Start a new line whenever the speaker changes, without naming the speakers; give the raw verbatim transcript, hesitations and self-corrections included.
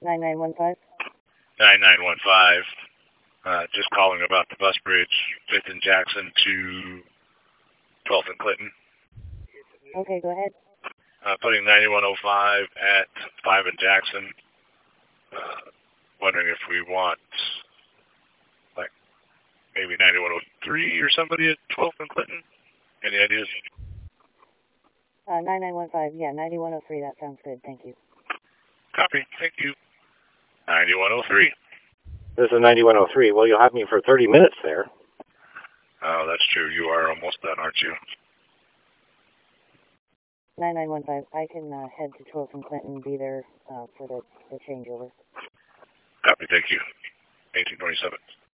nine nine one five.
nine nine one five. Uh, just calling about the bus bridge, fifth and Jackson to twelfth and Clinton.
Okay, go ahead.
Uh, putting ninety-one oh five at five and Jackson. Uh, wondering if we want, like, maybe ninety-one oh three or somebody at twelfth and Clinton. Any ideas?
Uh, nine nine one five, yeah, ninety-one oh three, that sounds good, thank you.
Copy, thank you. ninety-one oh three.
This is ninety-one oh three. Well, you'll have me for thirty minutes there.
Oh, that's true. You are almost done, aren't you?
nine nine one five, I can uh, head to twelfth and Clinton and be there uh, for the, the changeover.
Copy, thank you. eighteen twenty-seven.